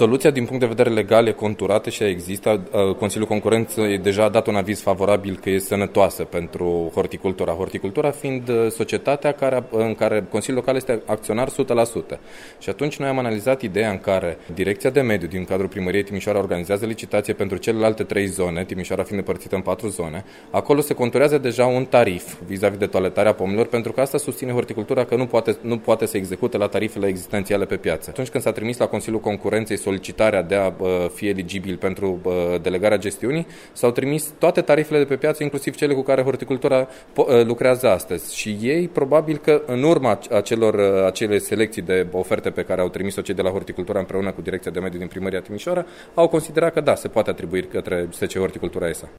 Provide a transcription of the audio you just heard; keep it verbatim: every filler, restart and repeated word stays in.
Soluția din punct de vedere legal e conturată și există. Consiliul Concurenței deja a dat un aviz favorabil că e sănătoasă pentru horticultura. Horticultura fiind societatea care, în care Consiliul Local este acționar o sută la sută. Și atunci noi am analizat ideea în care Direcția de Mediu din cadrul Primăriei Timișoara organizează licitație pentru celelalte trei zone, Timișoara fiind împărțită în patru zone. Acolo se conturează deja un tarif vis-a-vis de toaletarea pomilor, pentru că asta susține horticultura că nu poate, nu poate să execute la tarifele existențiale pe piață. Atunci când s-a trimis la Consiliul Concurenței solicitarea de a uh, fi eligibil pentru uh, delegarea gestiunii, s-au trimis toate tarifele de pe piață, inclusiv cele cu care horticultura uh, lucrează astăzi. Și ei, probabil că în urma acelor, uh, acele selecții de oferte pe care au trimis-o cei de la horticultura împreună cu Direcția de Mediu din Primăria Timișoara, au considerat că da, se poate atribui către S C Horticultura S A.